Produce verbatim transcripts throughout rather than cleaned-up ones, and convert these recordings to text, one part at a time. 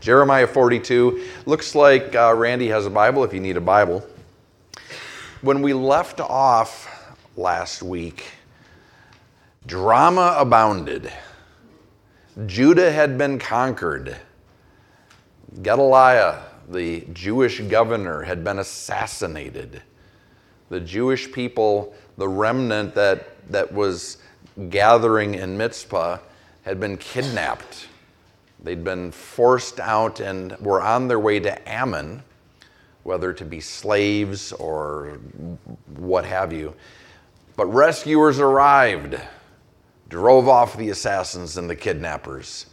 Jeremiah forty-two. Looks like uh, Randy has a Bible if you need a Bible. When we left off last week, drama abounded. Judah had been conquered. Gedaliah, the Jewish governor, had been assassinated. The Jewish people, the remnant that, that was gathering in Mizpah, had been kidnapped. They'd been forced out and were on their way to Ammon, whether to be slaves or what have you. But rescuers arrived, drove off the assassins and the kidnappers.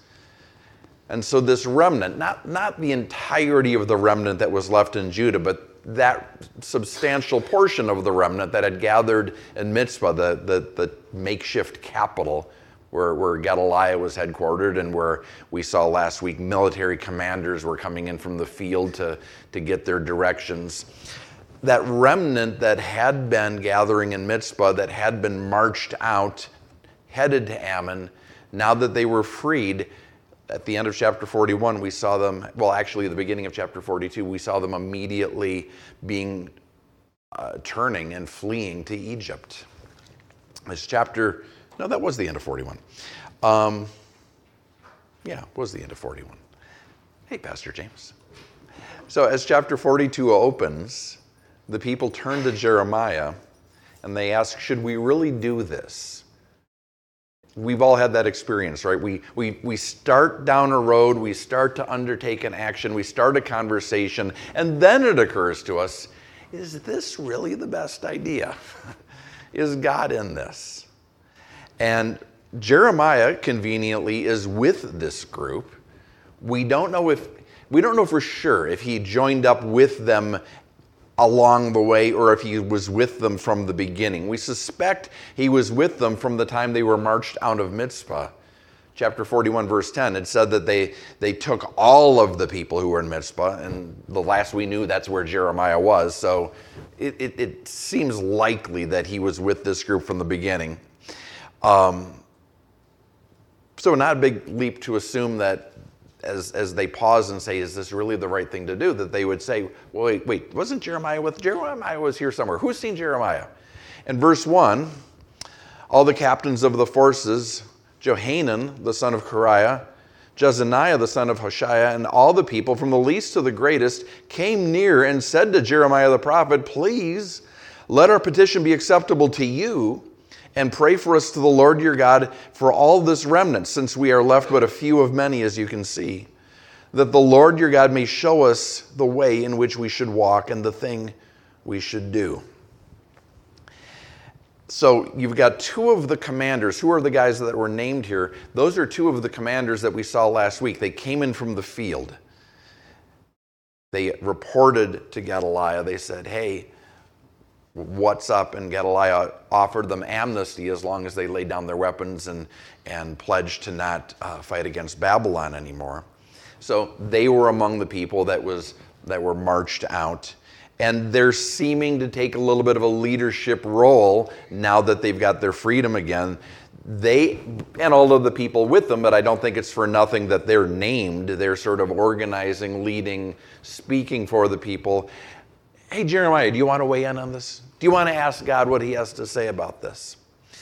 And so this remnant, not, not the entirety of the remnant that was left in Judah, but that substantial portion of the remnant that had gathered in Mizpah, the, the, the makeshift capital where, where Gedaliah was headquartered and where we saw last week military commanders were coming in from the field to, to get their directions. That remnant that had been gathering in Mizpah, that had been marched out, headed to Ammon, now that they were freed, at the end of chapter forty-one, we saw them, well, actually, the beginning of chapter forty-two, we saw them immediately being, uh, turning and fleeing to Egypt. This chapter, no, that was the end of forty-one. Um, yeah, it was the end of forty-one. Hey, Pastor James. So as chapter forty-two opens, the people turn to Jeremiah and they ask, should we really do this? We've all had that experience, right? We, we, we start down a road, we start to undertake an action, we start a conversation, and then it occurs to us, is this really the best idea? Is God in this? And Jeremiah, conveniently, is with this group. We don't know if, we don't know for sure if he joined up with them along the way or if he was with them from the beginning. We suspect he was with them from the time they were marched out of Mizpah. Chapter forty-one, verse ten, it said that they, they took all of the people who were in Mizpah, and the last we knew, that's where Jeremiah was. So it, it, it seems likely that he was with this group from the beginning. Um, so not a big leap to assume that As, as they pause and say, is this really the right thing to do? That they would say, well, wait, wait, wasn't Jeremiah with? Jeremiah was here somewhere. Who's seen Jeremiah? In verse one, all the captains of the forces, Johanan, the son of Kareah, Jezaniah, the son of Hoshea, and all the people, from the least to the greatest, came near and said to Jeremiah the prophet, please let our petition be acceptable to you, and pray for us to the Lord your God for all this remnant, since we are left but a few of many, as you can see, that the Lord your God may show us the way in which we should walk and the thing we should do. So you've got two of the commanders. Who are the guys that were named here? Those are two of the commanders that we saw last week. They came in from the field. They reported to Gedaliah. They said, hey, what's up? And Gedaliah offered them amnesty as long as they laid down their weapons and, and pledged to not uh, fight against Babylon anymore. So they were among the people that was that were marched out. And they're seeming to take a little bit of a leadership role now that they've got their freedom again. They, and all of the people with them, but I don't think it's for nothing that they're named. They're sort of organizing, leading, speaking for the people. Hey, Jeremiah, do you want to weigh in on this? Do you want to ask God what he has to say about this?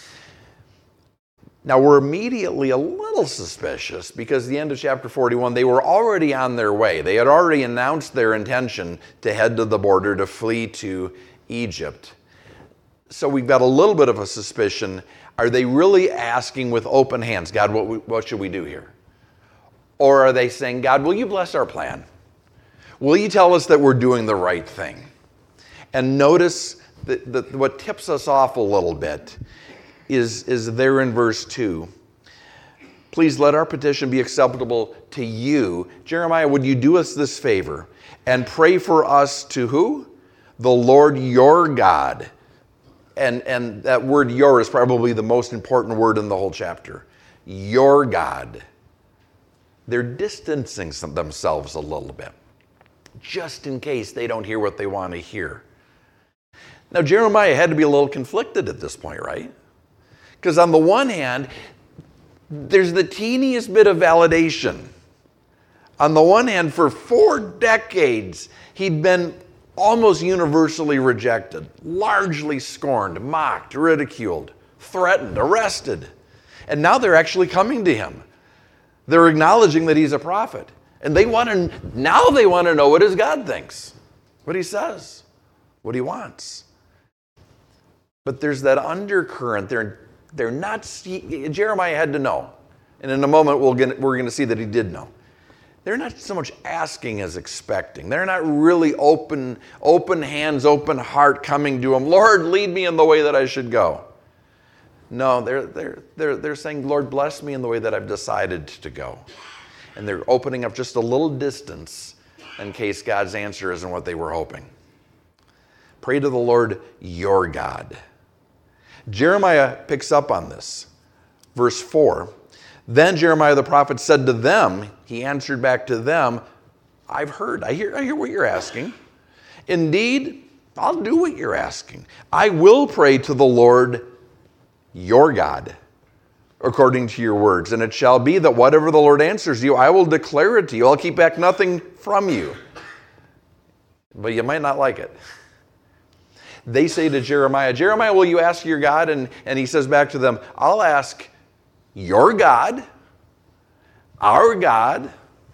Now, we're immediately a little suspicious because at the end of chapter forty-one, they were already on their way. They had already announced their intention to head to the border to flee to Egypt. So we've got a little bit of a suspicion. Are they really asking with open hands, God, what, we, what should we do here? Or are they saying, God, will you bless our plan? Will you tell us that we're doing the right thing? And notice that, that what tips us off a little bit is, is there in verse two. Please let our petition be acceptable to you. Jeremiah, would you do us this favor and pray for us to who? The Lord your God. And, and that word your is probably the most important word in the whole chapter. Your God. They're distancing themselves a little bit, just in case they don't hear what they want to hear. Now, Jeremiah had to be a little conflicted at this point, right? Because on the one hand, there's the teeniest bit of validation. On the one hand, for four decades, he'd been almost universally rejected, largely scorned, mocked, ridiculed, threatened, arrested. And now they're actually coming to him. They're acknowledging that he's a prophet. And they want to, now they want to know what his God thinks, what he says, what he wants. But there's that undercurrent. They're, they're not, he, Jeremiah had to know. And in a moment, we'll get, we're going to see that he did know. They're not so much asking as expecting. They're not really open, open hands, open heart coming to him. Lord, lead me in the way that I should go. No, they're, they're, they're, they're saying, Lord, bless me in the way that I've decided to go. And they're opening up just a little distance in case God's answer isn't what they were hoping. Pray to the Lord, your God. Jeremiah picks up on this. Verse four. Then Jeremiah the prophet said to them, he answered back to them, I've heard, I hear, I hear what you're asking. Indeed, I'll do what you're asking. I will pray to the Lord, your God, according to your words. And it shall be that whatever the Lord answers you, I will declare it to you. I'll keep back nothing from you. But you might not like it. They say to Jeremiah, Jeremiah, will you ask your God? And, and he says back to them, I'll ask your God, our God,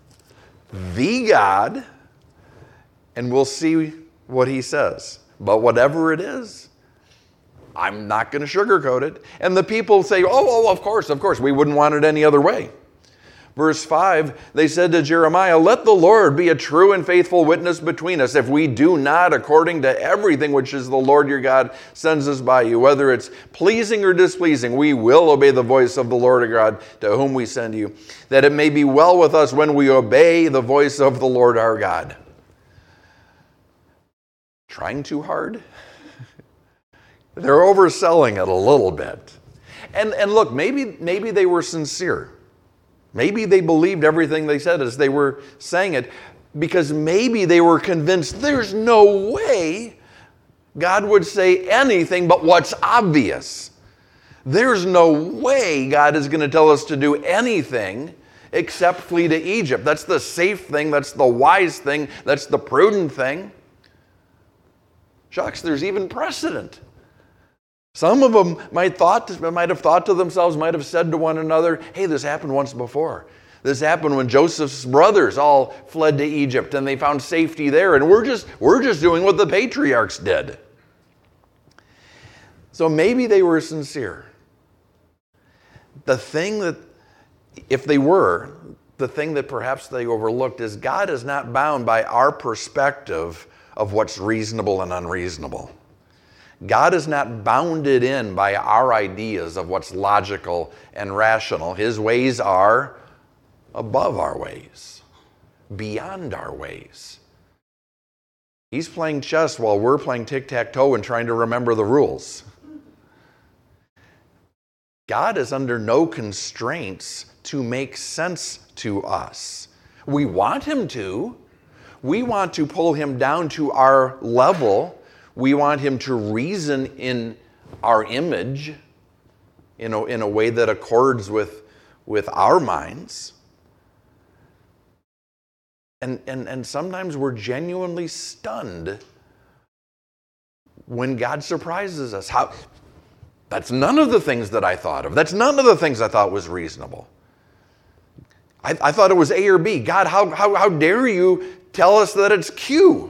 the God, and we'll see what he says. But whatever it is, I'm not going to sugarcoat it. And the people say, oh, oh, of course, of course, we wouldn't want it any other way. Verse five, they said to Jeremiah, let the Lord be a true and faithful witness between us if we do not according to everything which is the Lord your God sends us by you. Whether it's pleasing or displeasing, we will obey the voice of the Lord our God to whom we send you, that it may be well with us when we obey the voice of the Lord our God. Trying too hard? They're overselling it a little bit. And, and look, maybe, maybe they were sincere. Maybe they believed everything they said as they were saying it, because maybe they were convinced there's no way God would say anything but what's obvious. There's no way God is going to tell us to do anything except flee to Egypt. That's the safe thing. That's the wise thing. That's the prudent thing. Shucks, there's even precedent. Some of them might, thought, might have thought to themselves, might have said to one another, hey, this happened once before. This happened when Joseph's brothers all fled to Egypt and they found safety there. And we're just, we're just doing what the patriarchs did. So maybe they were sincere. The thing that, if they were, the thing that perhaps they overlooked is God is not bound by our perspective of what's reasonable and unreasonable. God is not bounded in by our ideas of what's logical and rational. His ways are above our ways, beyond our ways. He's playing chess while we're playing tic-tac-toe and trying to remember the rules. God is under no constraints to make sense to us. We want him to. We want to pull him down to our level. We want him to reason in our image in a, in a way that accords with, with our minds. And, and, and sometimes we're genuinely stunned when God surprises us. How, that's none of the things that I thought of. That's none of the things I thought was reasonable. I, I thought it was A or B. God, how, how, how dare you tell us that it's Q?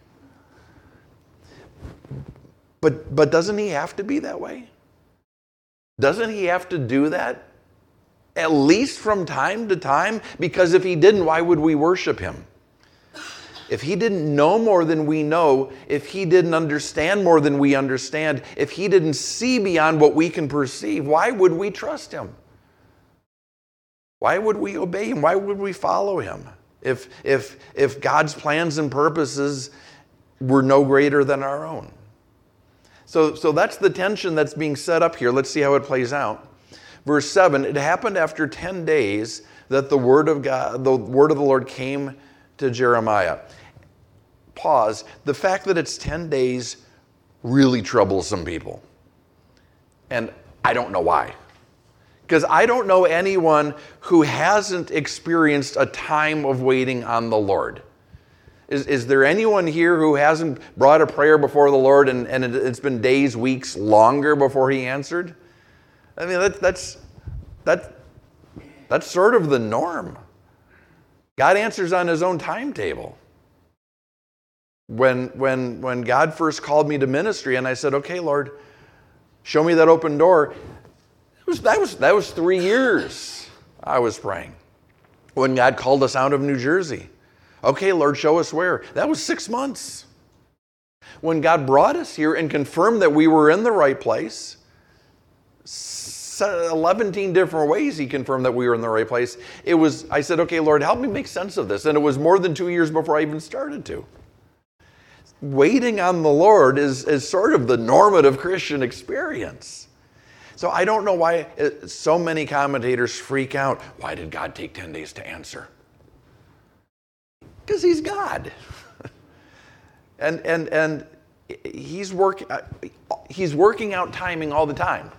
But, but doesn't he have to be that way? Doesn't he have to do that at least from time to time? Because if he didn't, why would we worship him? If he didn't know more than we know, if he didn't understand more than we understand, if he didn't see beyond what we can perceive, why would we trust him? Why would we obey him? Why would we follow him? If, if, if God's plans and purposes were no greater than our own. So, so that's the tension that's being set up here. Let's see how it plays out. Verse seven, it happened after ten days that the word of God, the word of the Lord came to Jeremiah. Pause. The fact that it's ten days really troubles some people. And I don't know why. Because I don't know anyone who hasn't experienced a time of waiting on the Lord. Is, is there anyone here who hasn't brought a prayer before the Lord and, and it, it's been days, weeks, longer before he answered? I mean, that, that's, that, that's sort of the norm. God answers on his own timetable. When, when, when God first called me to ministry and I said, okay, Lord, show me that open door, it was, that, was, that was three years I was praying. When God called us out of New Jersey, okay, Lord, show us where. That was six months. When God brought us here and confirmed that we were in the right place, eleven different ways he confirmed that we were in the right place. It was, I said, okay, Lord, help me make sense of this. And it was more than two years before I even started to. Waiting on the Lord is, is sort of the normative Christian experience. So I don't know why so many commentators freak out. Why did God take ten days to answer? Because he's God. and and and he's work, he's working out timing all the time.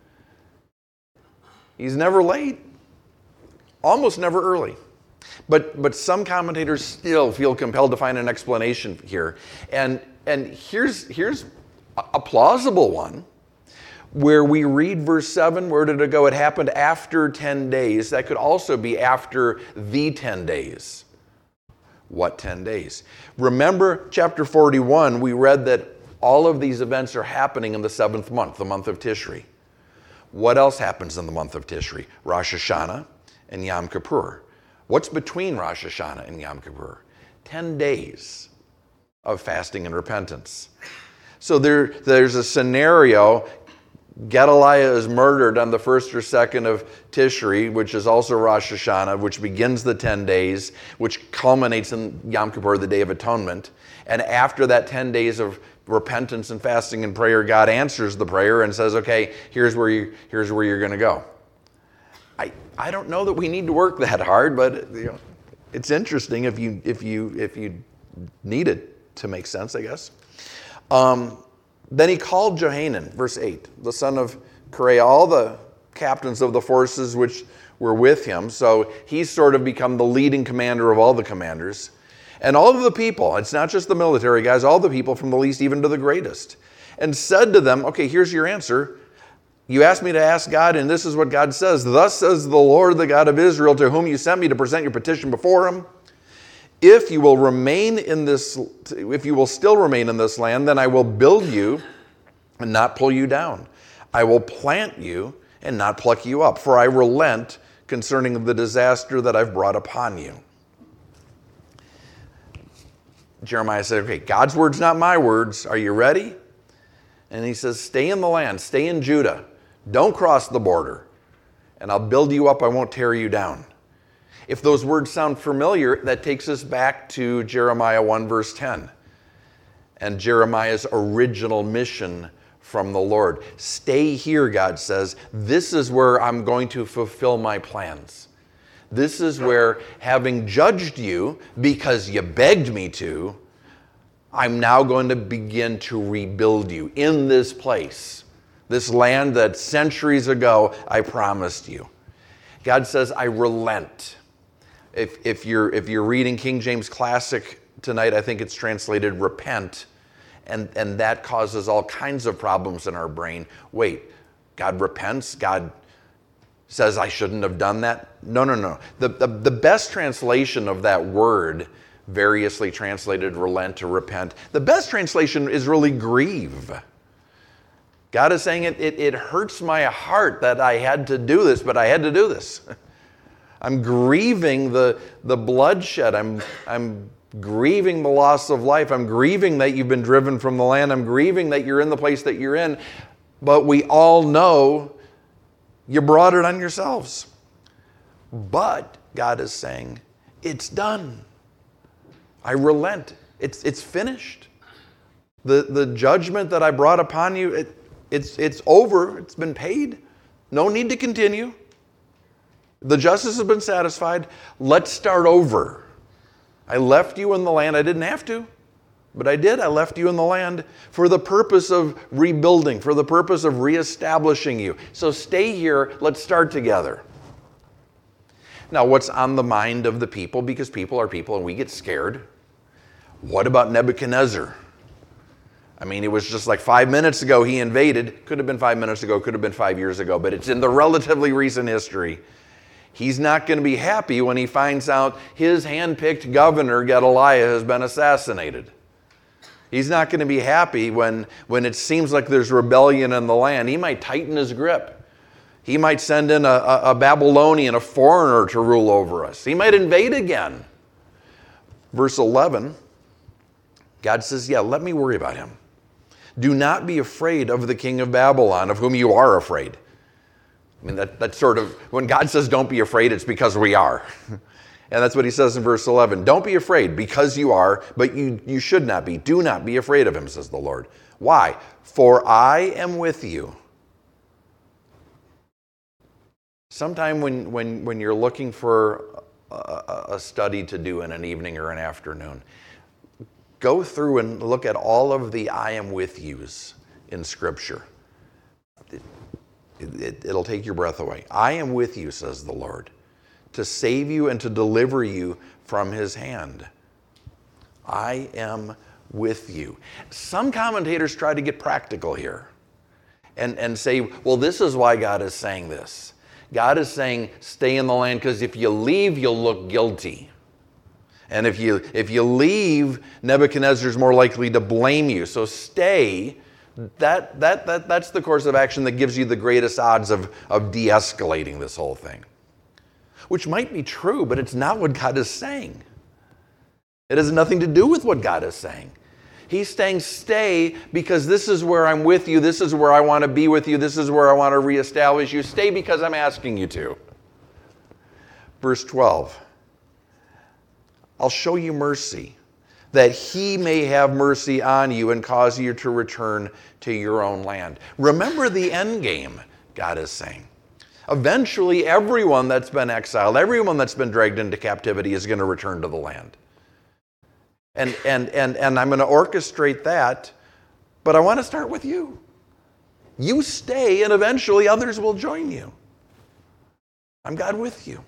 He's never late, almost never early. But but some commentators still feel compelled to find an explanation here. And and here's here's a plausible one. Where we read verse seven, where did it go? It happened after ten days. That could also be after the ten days. What ten days? Remember chapter forty-one, we read that all of these events are happening in the seventh month, the month of Tishri. What else happens in the month of Tishri? Rosh Hashanah and Yom Kippur. What's between Rosh Hashanah and Yom Kippur? Ten days of fasting and repentance. So there, there's a scenario. Gedaliah is murdered on the first or second of Tishri, which is also Rosh Hashanah, which begins the ten days, which culminates in Yom Kippur, the Day of Atonement. And after that ten days of repentance and fasting and prayer, God answers the prayer and says, okay, here's where, you, here's where you're going to go. I, I don't know that we need to work that hard, but you know, it's interesting if you, if, you, if you need it to make sense, I guess. Um, Then he called Johanan, verse eight, the son of Kareah, all the captains of the forces which were with him. So he's sort of become the leading commander of all the commanders. And all of the people, it's not just the military guys, all the people from the least even to the greatest. And said to them, okay, here's your answer. You asked me to ask God, and this is what God says. Thus says the Lord, the God of Israel, to whom you sent me to present your petition before him. If you will remain in this, if you will still remain in this land, then I will build you and not pull you down. I will plant you and not pluck you up, for I relent concerning the disaster that I've brought upon you. Jeremiah said, okay, God's words, not my words. Are you ready? And he says, stay in the land, stay in Judah. Don't cross the border, and I'll build you up. I won't tear you down. If those words sound familiar, that takes us back to Jeremiah one, verse ten, and Jeremiah's original mission from the Lord. Stay here, God says. This is where I'm going to fulfill my plans. This is where, having judged you because you begged me to, I'm now going to begin to rebuild you in this place, this land that centuries ago I promised you. God says, I relent. If, if, you're, if you're reading King James Classic tonight, I think it's translated repent, and, and that causes all kinds of problems in our brain. Wait, God repents? God says I shouldn't have done that? No, no, no. The, the, the best translation of that word, variously translated relent to repent, the best translation is really grieve. God is saying it, it, it hurts my heart that I had to do this, but I had to do this. I'm grieving the, the bloodshed. I'm, I'm grieving the loss of life. I'm grieving that you've been driven from the land. I'm grieving that you're in the place that you're in. But we all know you brought it on yourselves. But God is saying, it's done. I relent. It's, it's finished. The, the judgment that I brought upon you, it, it's, it's over. It's been paid. No need to continue. The justice has been satisfied. Let's start over. I left you in the land. I didn't have to. But I did. I left you in the land for the purpose of rebuilding, for the purpose of reestablishing you. So stay here. Let's start together. Now, what's on the mind of the people? Because people are people and we get scared. What about Nebuchadnezzar? I mean, it was just like five minutes ago he invaded. Could have been five minutes ago, could have been five years ago, but it's in the relatively recent history. He's not going to be happy when he finds out his hand-picked governor, Gedaliah, has been assassinated. He's not going to be happy when, when it seems like there's rebellion in the land. He might tighten his grip. He might send in a, a, a Babylonian, a foreigner, to rule over us. He might invade again. Verse eleven, God says, yeah, let me worry about him. Do not be afraid of the king of Babylon, of whom you are afraid. I mean, that, that's sort of, when God says don't be afraid, it's because we are. And that's what he says in verse eleven. Don't be afraid because you are, but you, you should not be. Do not be afraid of him, says the Lord. Why? For I am with you. Sometime when, when, when you're looking for a, a study to do in an evening or an afternoon, go through and look at all of the I am with yous in Scripture. It, it, it'll take your breath away. I am with you, says the Lord, to save you and to deliver you from his hand. I am with you. Some commentators try to get practical here and, and say, well, this is why God is saying this. God is saying, stay in the land, because if you leave, you'll look guilty. And if you if you leave, Nebuchadnezzar's more likely to blame you. So stay. That, that, that, that's the course of action that gives you the greatest odds of, of de-escalating this whole thing. Which might be true, but it's not what God is saying. It has nothing to do with what God is saying. He's saying stay because this is where I'm with you. This is where I want to be with you. This is where I want to reestablish you. Stay because I'm asking you to. Verse twelve. I'll show you mercy, that he may have mercy on you and cause you to return to your own land. Remember the end game, God is saying. Eventually, everyone that's been exiled, everyone that's been dragged into captivity is going to return to the land. And, and, and, and I'm going to orchestrate that, but I want to start with you. You stay, and eventually others will join you. I'm God with you.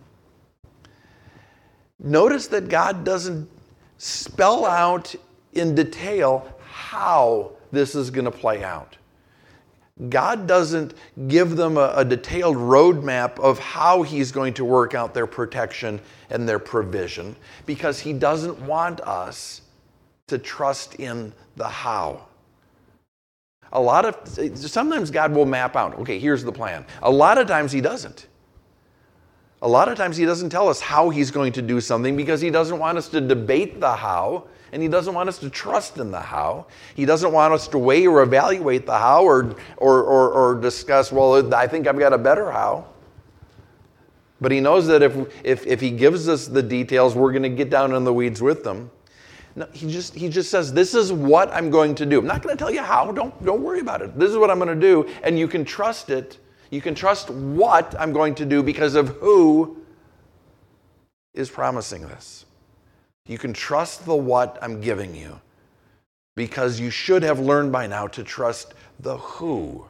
Notice that God doesn't spell out in detail how this is going to play out. God doesn't give them a, a detailed roadmap of how he's going to work out their protection and their provision, because he doesn't want us to trust in the how. A lot of, sometimes God will map out, okay, here's the plan. A lot of times he doesn't. A lot of times he doesn't tell us how he's going to do something because he doesn't want us to debate the how, and he doesn't want us to trust in the how. He doesn't want us to weigh or evaluate the how or, or, or, or discuss, well, I think I've got a better how. But he knows that if, if, if he gives us the details, we're going to get down in the weeds with them. No, he just, he just says, this is what I'm going to do. I'm not going to tell you how. Don't, don't worry about it. This is what I'm going to do, and you can trust it. You can trust what I'm going to do because of who is promising this. You can trust the what I'm giving you because you should have learned by now to trust the who.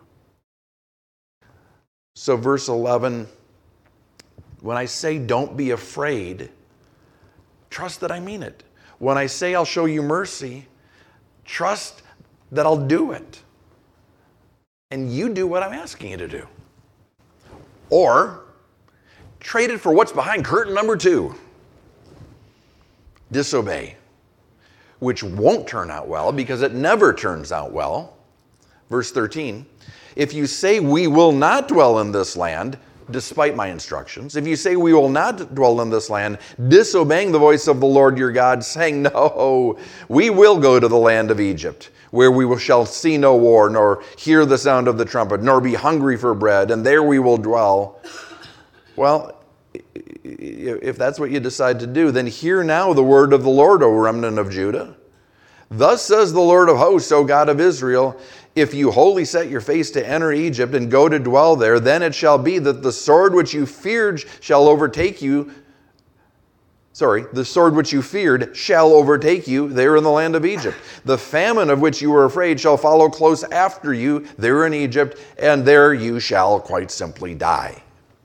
So verse eleven, when I say don't be afraid, trust that I mean it. When I say I'll show you mercy, trust that I'll do it. And you do what I'm asking you to do. Or trade it for what's behind curtain number two. Disobey, which won't turn out well because it never turns out well. Verse thirteen, if you say we will not dwell in this land, despite my instructions, if you say we will not dwell in this land, disobeying the voice of the Lord your God, saying, no, we will go to the land of Egypt, where we shall see no war, nor hear the sound of the trumpet, nor be hungry for bread, and there we will dwell. Well, if that's what you decide to do, then hear now the word of the Lord, O remnant of Judah. Thus says the Lord of hosts, O God of Israel, if you wholly set your face to enter Egypt and go to dwell there, then it shall be that the sword which you feared shall overtake you, Sorry, the sword which you feared shall overtake you there in the land of Egypt. The famine of which you were afraid shall follow close after you there in Egypt, and there you shall quite simply die.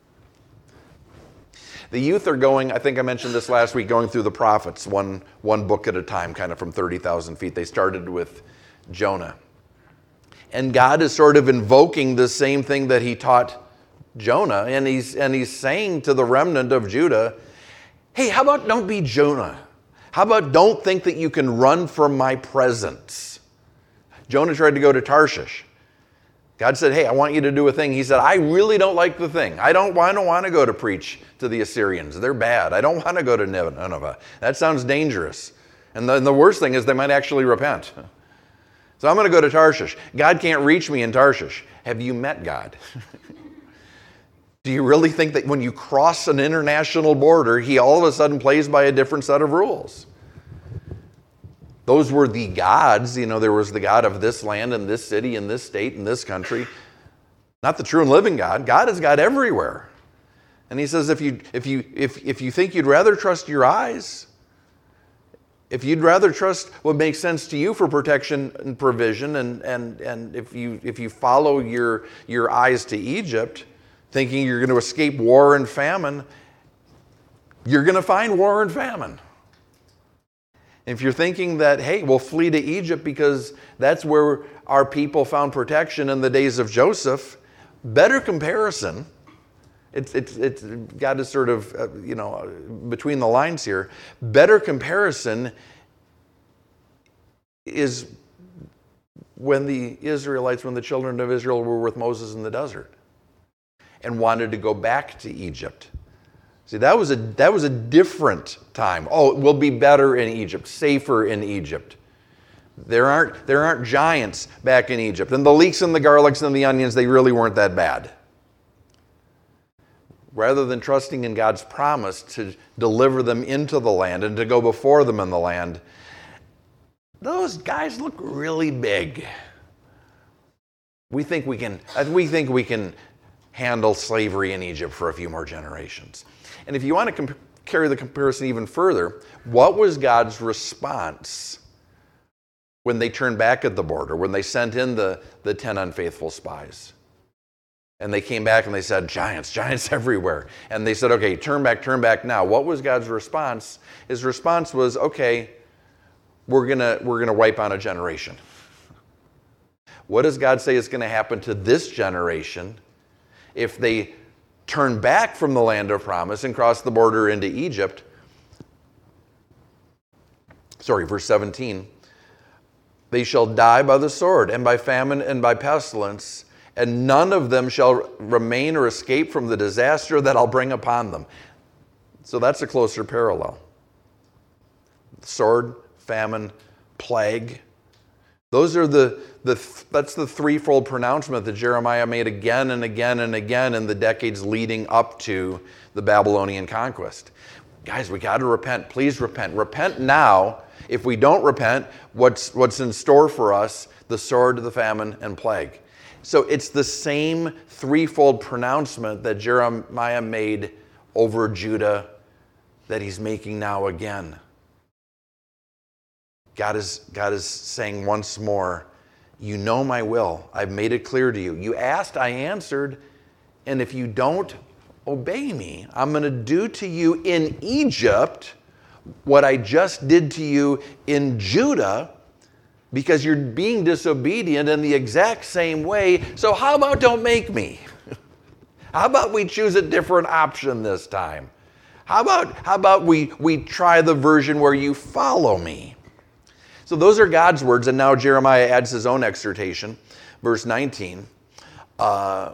The youth are going, I think I mentioned this last week, going through the prophets, one, one book at a time, kind of from thirty thousand feet. They started with Jonah. And God is sort of invoking the same thing that he taught Jonah, and he's, and he's saying to the remnant of Judah, hey, how about don't be Jonah? How about don't think that you can run from my presence? Jonah tried to go to Tarshish. God said, hey, I want you to do a thing. He said, I really don't like the thing. I don't, I don't want to go to preach to the Assyrians. They're bad. I don't want to go to Nineveh. That sounds dangerous. And the, and the worst thing is they might actually repent. So I'm going to go to Tarshish. God can't reach me in Tarshish. Have you met God? Do you really think that when you cross an international border, he all of a sudden plays by a different set of rules? Those were the gods. You know, there was the God of this land and this city and this state and this country. Not the true and living God. God is God everywhere. And he says, if you, if you, if, if you think you'd rather trust your eyes, if you'd rather trust what makes sense to you for protection and provision, and, and, and if you, if you follow your, your eyes to Egypt, thinking you're going to escape war and famine, you're going to find war and famine. If you're thinking that, hey, we'll flee to Egypt because that's where our people found protection in the days of Joseph, better comparison. It's, it's, it's got to sort of, uh, you know, between the lines here. Better comparison is when the Israelites, when the children of Israel were with Moses in the desert and wanted to go back to Egypt. See, that was a that was a different time. Oh, it will be better in Egypt, safer in Egypt. There aren't there aren't giants back in Egypt. And the leeks and the garlics and the onions, they really weren't that bad. Rather than trusting in God's promise to deliver them into the land and to go before them in the land, those guys look really big. We think we can we think we can handle slavery in Egypt for a few more generations. And if you want to comp- carry the comparison even further, what was God's response when they turned back at the border, when they sent in the, the ten unfaithful spies? And they came back and they said, giants, giants everywhere. And they said, okay, turn back, turn back now. What was God's response? His response was, okay, we're gonna, we're gonna wipe out a generation. What does God say is gonna happen to this generation if they turn back from the land of promise and cross the border into Egypt? Sorry, verse seventeen. They shall die by the sword and by famine and by pestilence, and none of them shall remain or escape from the disaster that I'll bring upon them. So that's a closer parallel. Sword, famine, plague. Those are the, the that's the threefold pronouncement that Jeremiah made again and again and again in the decades leading up to the Babylonian conquest. Guys, we got to repent. Please repent. Repent now. If we don't repent, what's what's in store for us? The sword, the famine, and plague. So it's the same threefold pronouncement that Jeremiah made over Judah that he's making now again. God is, God is saying once more, you know my will. I've made it clear to you. You asked, I answered. And if you don't obey me, I'm going to do to you in Egypt what I just did to you in Judah, because you're being disobedient in the exact same way. So how about don't make me? How about we choose a different option this time? How about, how about we, we try the version where you follow me? So those are God's words, and now Jeremiah adds his own exhortation. Verse nineteen. Uh,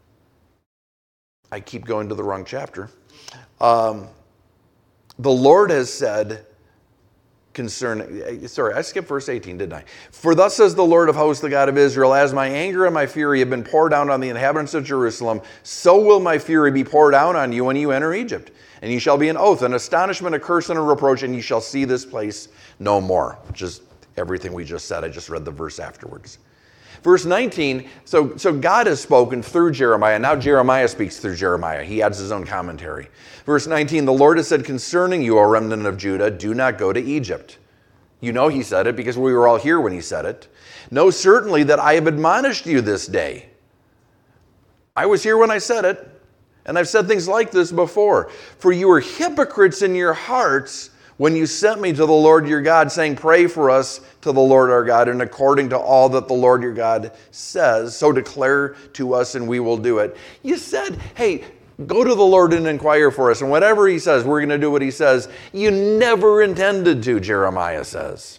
I keep going to the wrong chapter. Um, the Lord has said concerning, sorry, I skipped verse eighteen, didn't I? For thus says the Lord of hosts, the God of Israel, as my anger and my fury have been poured out on the inhabitants of Jerusalem, so will my fury be poured out on you when you enter Egypt. And you shall be an oath, an astonishment, a curse, and a reproach, and you shall see this place no more. Which is everything we just said. I just read the verse afterwards. Verse nineteen, so, so God has spoken through Jeremiah. Now Jeremiah speaks through Jeremiah. He adds his own commentary. Verse nineteen, the Lord has said concerning you, O remnant of Judah, do not go to Egypt. You know he said it because we were all here when he said it. Know certainly that I have admonished you this day. I was here when I said it, and I've said things like this before. For you were hypocrites in your hearts when you sent me to the Lord your God, saying, pray for us to the Lord our God, and according to all that the Lord your God says, so declare to us and we will do it. You said, hey, go to the Lord and inquire for us, and whatever he says, we're going to do what he says. You never intended to, Jeremiah says.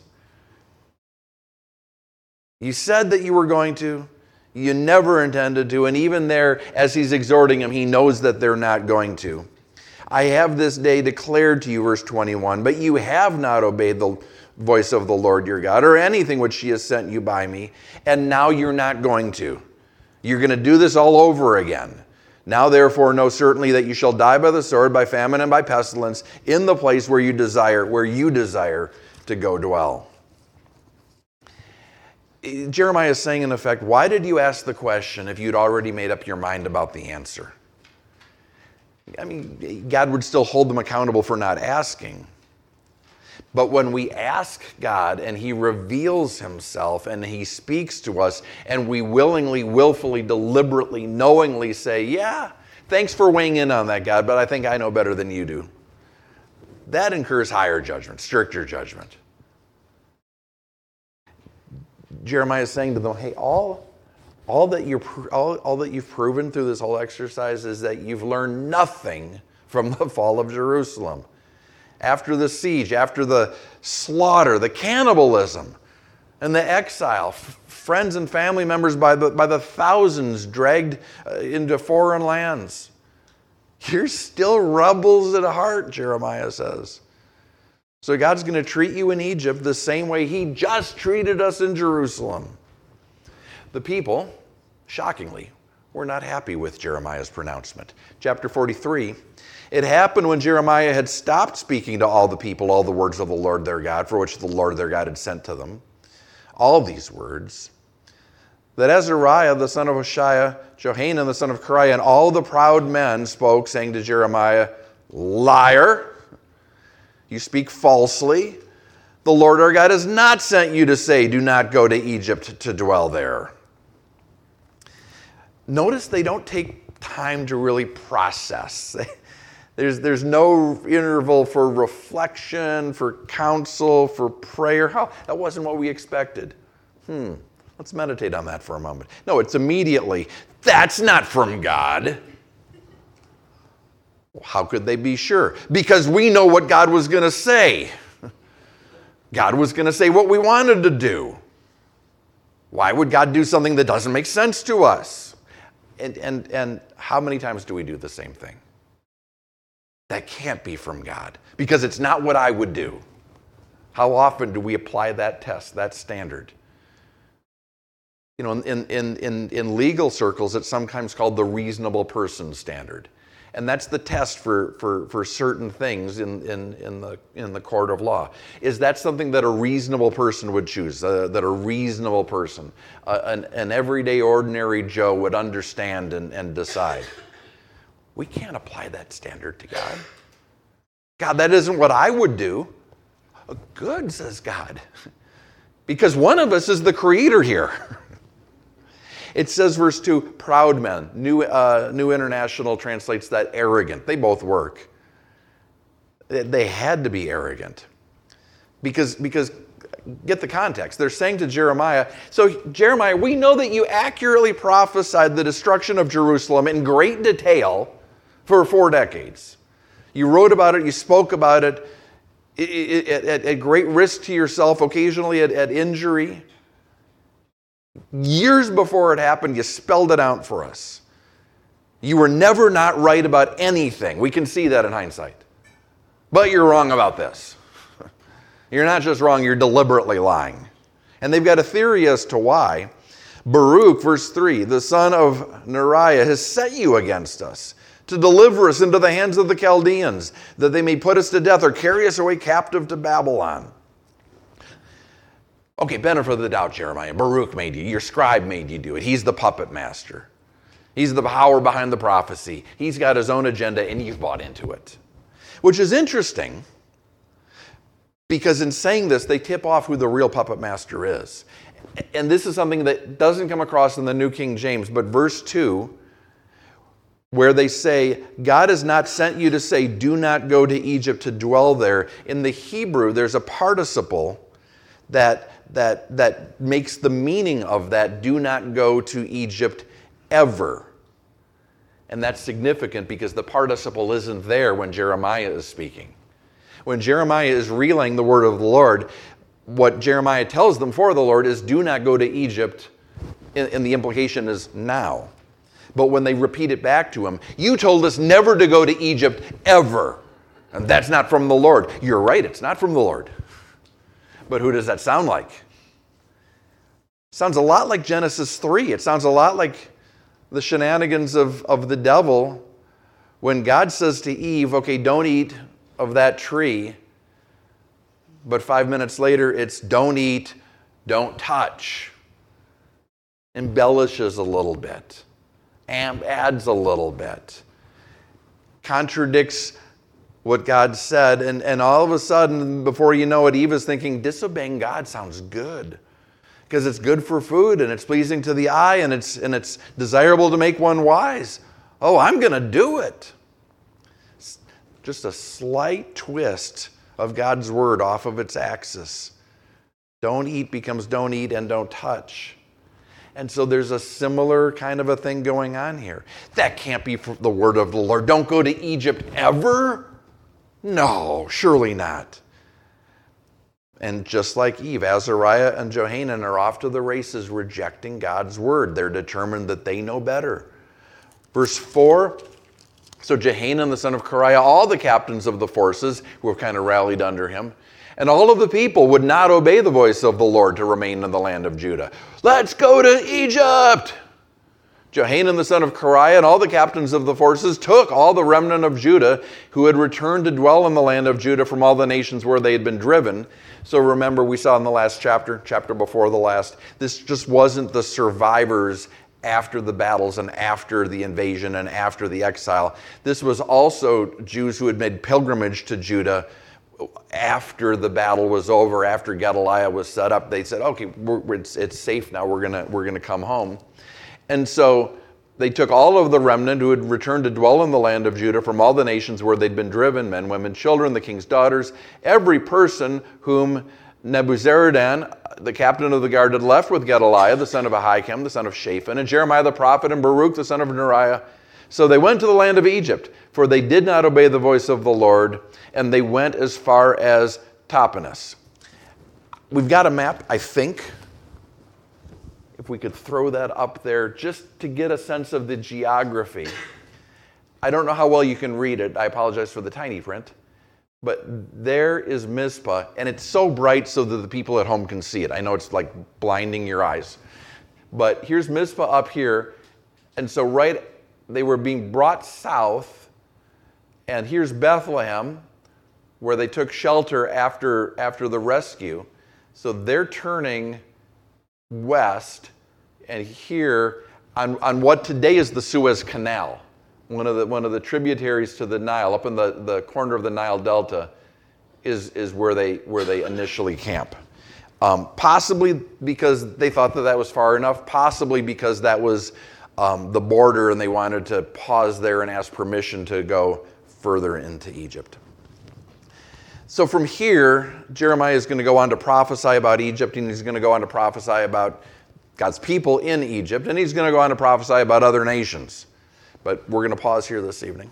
You said that you were going to. You never intended to, and even there, as he's exhorting him, he knows that they're not going to. I have this day declared to you, verse twenty-one, but you have not obeyed the voice of the Lord your God, or anything which he has sent you by me, and now you're not going to. You're going to do this all over again. Now therefore know certainly that you shall die by the sword, by famine, and by pestilence, in the place where you desire, where you desire to go dwell. Jeremiah is saying, in effect, why did you ask the question if you'd already made up your mind about the answer? I mean, God would still hold them accountable for not asking. But when we ask God and he reveals himself and he speaks to us and we willingly, willfully, deliberately, knowingly say, yeah, thanks for weighing in on that, God, but I think I know better than you do. That incurs higher judgment, stricter judgment. Jeremiah is saying to them, hey, all, all, that you're, all, all that you've proven through this whole exercise is that you've learned nothing from the fall of Jerusalem. After the siege, after the slaughter, the cannibalism, and the exile, f- friends and family members by the, by the thousands dragged uh, into foreign lands. You're still rebels at heart, Jeremiah says. So God's going to treat you in Egypt the same way he just treated us in Jerusalem. The people, shockingly, were not happy with Jeremiah's pronouncement. Chapter forty-three, it happened when Jeremiah had stopped speaking to all the people all the words of the Lord their God, for which the Lord their God had sent to them, all these words, that Azariah the son of Hoshea, Johanan the son of Kareah, and all the proud men spoke, saying to Jeremiah, liar! You speak falsely. The Lord our God has not sent you to say, do not go to Egypt to dwell there. Notice they don't take time to really process. There's, there's no interval for reflection, for counsel, for prayer. How? That wasn't what we expected. Hmm, let's meditate on that for a moment. No, it's immediately, that's not from God. How could they be sure? Because we know what God was going to say. God was going to say what we wanted to do. Why would God do something that doesn't make sense to us? And, and, and how many times do we do the same thing? That can't be from God because it's not what I would do. How often do we apply that test, that standard? You know, in, in, in, in legal circles, it's sometimes called the reasonable person standard. And that's the test for, for, for certain things in, in, in, the, in the court of law. Is that something that a reasonable person would choose, uh, that a reasonable person, uh, an, an everyday ordinary Joe would understand and, and decide? We can't apply that standard to God. God, that isn't what I would do. Good, says God. Because one of us is the creator here. It says, verse two, proud men. New, uh, New International translates that arrogant. They both work. They had to be arrogant. Because, because, get the context. They're saying to Jeremiah, so Jeremiah, we know that you accurately prophesied the destruction of Jerusalem in great detail for four decades. You wrote about it, you spoke about it at, at great risk to yourself, occasionally at, at injury. Years before it happened, you spelled it out for us. You were never not right about anything. We can see that in hindsight. But you're wrong about this. You're not just wrong, you're deliberately lying. And they've got a theory as to why. Baruch, verse three, the son of Neriah, has set you against us to deliver us into the hands of the Chaldeans, that they may put us to death or carry us away captive to Babylon. Okay, benefit of the doubt, Jeremiah. Baruch made you. Your scribe made you do it. He's the puppet master. He's the power behind the prophecy. He's got his own agenda, and you've bought into it. Which is interesting, because in saying this, they tip off who the real puppet master is. And this is something that doesn't come across in the New King James, but verse two, where they say, God has not sent you to say, do not go to Egypt to dwell there. In the Hebrew, there's a participle that, that, that makes the meaning of that, do not go to Egypt ever. And that's significant because the participle isn't there when Jeremiah is speaking. When Jeremiah is relaying the word of the Lord, what Jeremiah tells them for the Lord is, do not go to Egypt, and the implication is now. But when they repeat it back to him, you told us never to go to Egypt ever. And that's not from the Lord. You're right, it's not from the Lord. But who does that sound like? Sounds a lot like Genesis three. It sounds a lot like the shenanigans of, of the devil when God says to Eve, okay, don't eat of that tree. But five minutes later, it's don't eat, don't touch. Embellishes a little bit. And adds a little bit. Contradicts what God said. And, and all of a sudden, before you know it, Eve is thinking, disobeying God sounds good. Because it's good for food, and it's pleasing to the eye, and it's, and it's desirable to make one wise. Oh, I'm going to do it. Just a slight twist of God's word off of its axis. Don't eat becomes don't eat and don't touch. And so there's a similar kind of a thing going on here. That can't be the word of the Lord. Don't go to Egypt ever? No, surely not. And just like Eve, Azariah and Johanan are off to the races rejecting God's word. They're determined that they know better. Verse four, so Johanan, the son of Kareah, all the captains of the forces who have kind of rallied under him, and all of the people would not obey the voice of the Lord to remain in the land of Judah. Let's go to Egypt! Johanan, the son of Kareah, and all the captains of the forces took all the remnant of Judah who had returned to dwell in the land of Judah from all the nations where they had been driven. So remember, we saw in the last chapter, chapter before the last, this just wasn't the survivors after the battles and after the invasion and after the exile. This was also Jews who had made pilgrimage to Judah after the battle was over, after Gedaliah was set up. They said, okay, we're, it's, it's safe now, we're gonna, we're gonna come home. And so they took all of the remnant who had returned to dwell in the land of Judah from all the nations where they'd been driven, men, women, children, the king's daughters, every person whom Nebuzaradan, the captain of the guard, had left with Gedaliah, the son of Ahikam, the son of Shaphan, and Jeremiah the prophet, and Baruch, the son of Neriah. So they went to the land of Egypt, for they did not obey the voice of the Lord, and they went as far as Tahpanhes. We've got a map, I think. If we could throw that up there just to get a sense of the geography. I don't know how well you can read it. I apologize for the tiny print. But there is Mizpah, and it's so bright so that the people at home can see it. I know it's like blinding your eyes. But here's Mizpah up here. And so right, they were being brought south. And here's Bethlehem, where they took shelter after, after the rescue. So they're turning west, and here on, on what today is the Suez Canal, one of the one of the tributaries to the Nile, up in the, the corner of the Nile Delta, is, is where they where they initially camp. Um, possibly because they thought that that was far enough, possibly because that was um, the border and they wanted to pause there and ask permission to go further into Egypt. So from here, Jeremiah is going to go on to prophesy about Egypt, and he's going to go on to prophesy about God's people in Egypt, and he's going to go on to prophesy about other nations. But we're going to pause here this evening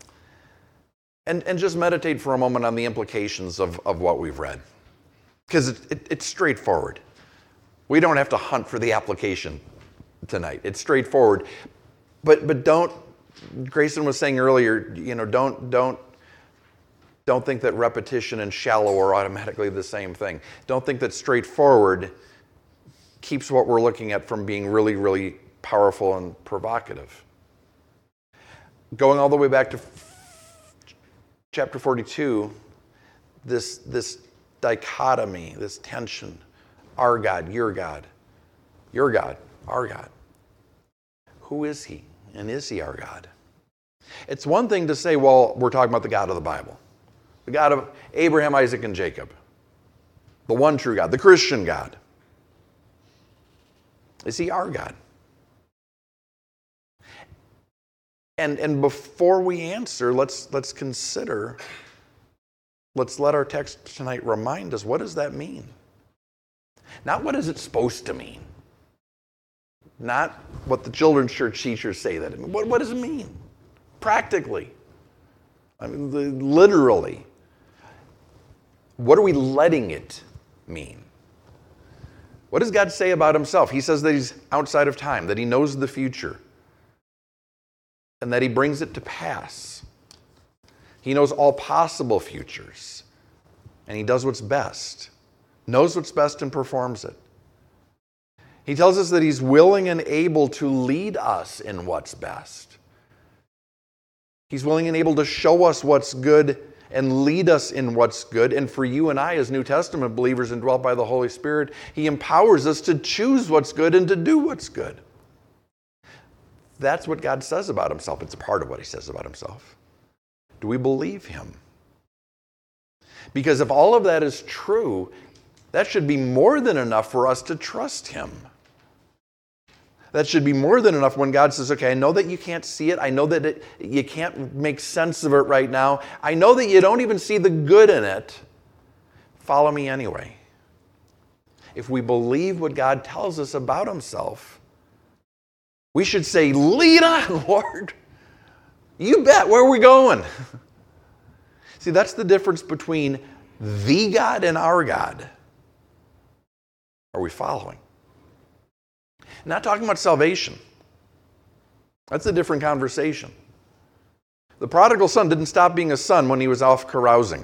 and, and just meditate for a moment on the implications of, of what we've read. Because it, it, it's straightforward. We don't have to hunt for the application tonight. It's straightforward. But but don't, Grayson was saying earlier, you know, don't don't Don't think that repetition and shallow are automatically the same thing. Don't think that straightforward keeps what we're looking at from being really, really powerful and provocative. Going all the way back to chapter forty-two, this, this dichotomy, this tension our God, your God, your God, our God. Who is he? And is he our God? It's one thing to say, well, we're talking about the God of the Bible, the God of Abraham, Isaac, and Jacob, the one true God, the Christian God. Is he our God? And, and before we answer, let's, let's consider, let's let our text tonight remind us, what does that mean? Not what is it supposed to mean. Not what the children's church teachers say that it means. What, what does it mean? Practically. I mean, the, literally. What are we letting it mean? What does God say about himself? He says that he's outside of time, that he knows the future, and that he brings it to pass. He knows all possible futures, and he does what's best, knows what's best and performs it. He tells us that he's willing and able to lead us in what's best. He's willing and able to show us what's good and lead us in what's good. And for you and I, as New Testament believers indwelt by the Holy Spirit, he empowers us to choose what's good and to do what's good. That's what God says about himself. It's a part of what he says about himself. Do we believe him? Because if all of that is true, that should be more than enough for us to trust him. That should be more than enough when God says, okay, I know that you can't see it. I know that it, you can't make sense of it right now. I know that you don't even see the good in it. Follow me anyway. If we believe what God tells us about himself, we should say, lead on, Lord. You bet. Where are we going? See, that's the difference between the God and our God. Are we following? Not talking about salvation. That's a different conversation. The prodigal son didn't stop being a son when he was off carousing.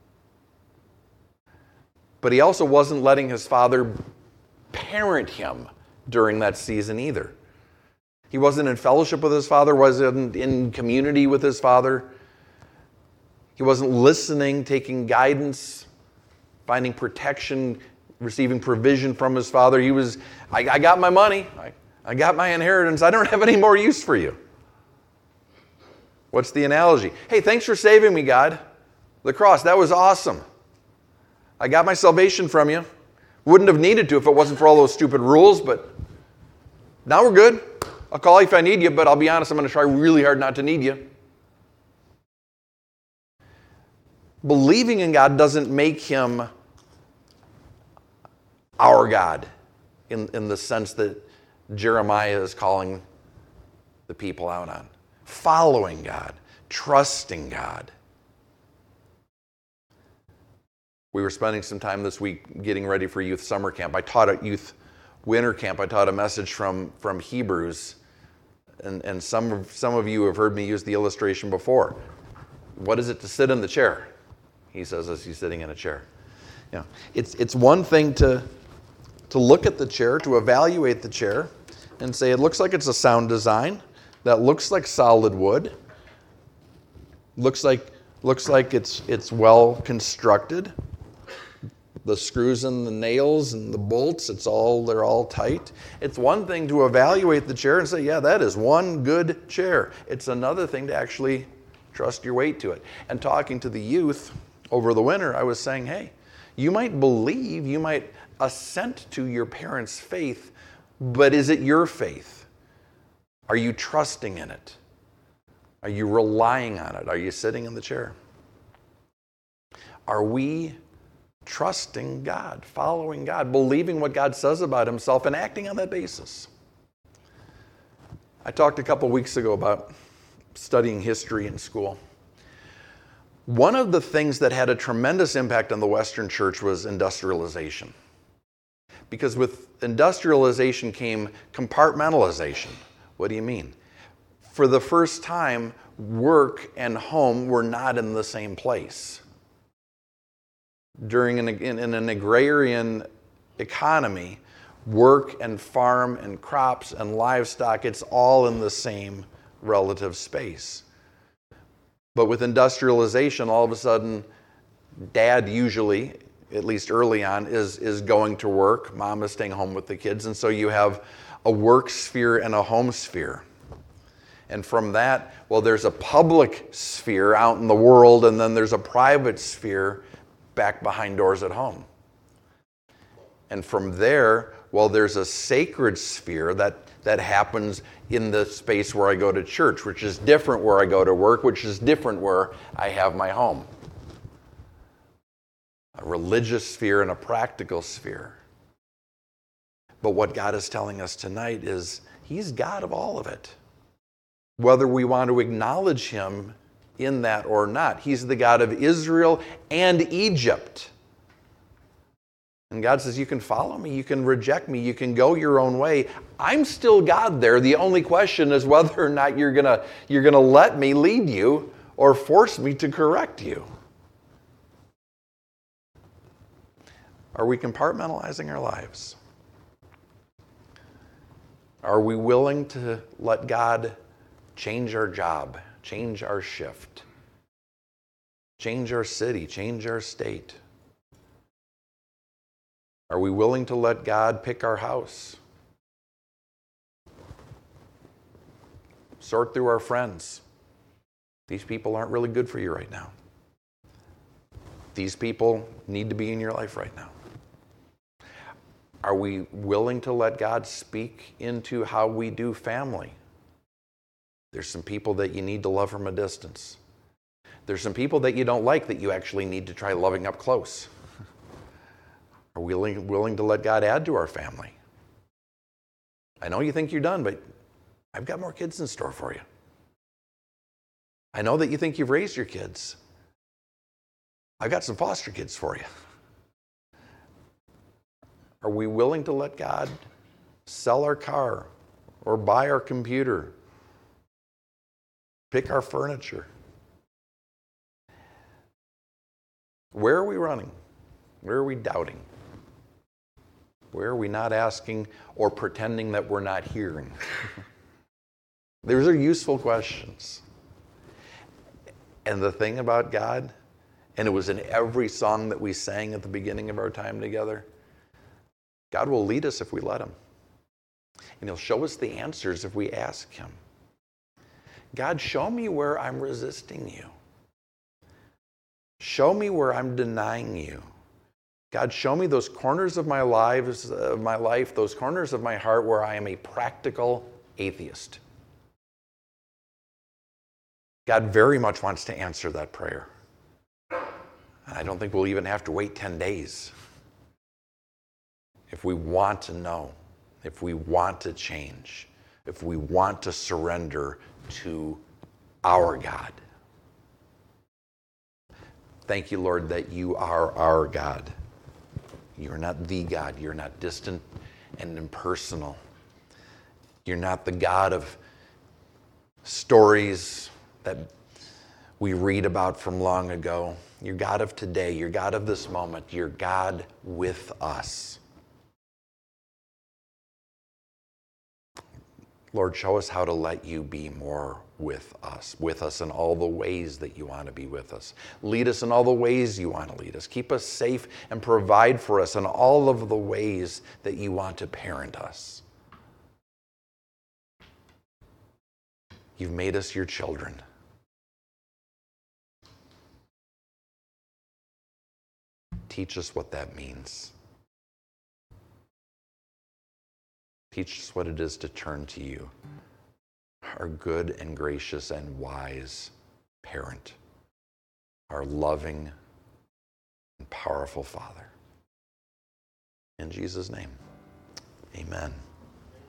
But he also wasn't letting his father parent him during that season either. He wasn't in fellowship with his father, wasn't in community with his father. He wasn't listening, taking guidance, finding protection, receiving provision from his father. He was, I, I got my money. I, I got my inheritance. I don't have any more use for you. What's the analogy? Hey, thanks for saving me, God. The cross, that was awesome. I got my salvation from you. Wouldn't have needed to if it wasn't for all those stupid rules, but now we're good. I'll call you if I need you, but I'll be honest, I'm going to try really hard not to need you. Believing in God doesn't make him our God in, in the sense that Jeremiah is calling the people out on. Following God, trusting God. We were spending some time this week getting ready for youth summer camp. I taught at youth winter camp. I taught a message from, from Hebrews. And, and some, of, some of you have heard me use the illustration before. What is it to sit in the chair? He says as he's sitting in a chair. You know, it's, it's one thing to, to look at the chair, to evaluate the chair, and say it looks like it's a sound design, that looks like solid wood, looks like, looks like it's, it's well constructed. The screws and the nails and the bolts, it's all, they're all tight. It's one thing to evaluate the chair and say, yeah, that is one good chair. It's another thing to actually trust your weight to it. And talking to the youth over the winter, I was saying, hey, you might believe, you might assent to your parents' faith, but is it your faith? Are you trusting in it? Are you relying on it? Are you sitting in the chair? Are we trusting God, following God, believing what God says about himself and acting on that basis? I talked a couple weeks ago about studying history in school. One of the things that had a tremendous impact on the Western church was industrialization. Because with industrialization came compartmentalization. What do you mean? For the first time, work and home were not in the same place. During an, in, in an agrarian economy, work and farm and crops and livestock, it's all in the same relative space. But with industrialization, all of a sudden, dad usually, at least early on, is, is going to work. Mom is staying home with the kids. And so you have a work sphere and a home sphere. And from that, well, there's a public sphere out in the world, and then there's a private sphere back behind doors at home. And from there, well, there's a sacred sphere that, that happens in the space where I go to church, which is different where I go to work, which is different where I have my home. A religious sphere and a practical sphere. But what God is telling us tonight is He's God of all of it. Whether we want to acknowledge Him in that or not. He's the God of Israel and Egypt. And God says, you can follow me, you can reject me, you can go your own way. I'm still God there. The only question is whether or not you're gonna, you're gonna let me lead you or force me to correct you. Are we compartmentalizing our lives? Are we willing to let God change our job, change our shift, change our city, change our state? Are we willing to let God pick our house? Sort through our friends. These people aren't really good for you right now. These people need to be in your life right now. Are we willing to let God speak into how we do family? There's some people that you need to love from a distance. There's some people that you don't like that you actually need to try loving up close. Are we willing, willing to let God add to our family? I know you think you're done, but I've got more kids in store for you. I know that you think you've raised your kids. I've got some foster kids for you. Are we willing to let God sell our car or buy our computer, pick our furniture? Where are we running? Where are we doubting? Where are we not asking or pretending that we're not hearing? Those are useful questions. And the thing about God, and it was in every song that we sang at the beginning of our time together, God will lead us if we let Him. And He'll show us the answers if we ask Him. God, show me where I'm resisting you. Show me where I'm denying you. God, show me those corners of my lives, of my life, those corners of my heart where I am a practical atheist. God very much wants to answer that prayer. I don't think we'll even have to wait ten days. If we want to know, if we want to change, if we want to surrender to our God. Thank you, Lord, that you are our God. You're not the God. You're not distant and impersonal. You're not the God of stories that we read about from long ago. You're God of today. You're God of this moment. You're God with us. Lord, show us how to let you be more with us, with us in all the ways that you want to be with us. Lead us in all the ways you want to lead us. Keep us safe and provide for us in all of the ways that you want to parent us. You've made us your children. Teach us what that means. Teach us what it is to turn to you, our good and gracious and wise parent, our loving and powerful Father. In Jesus' name, amen.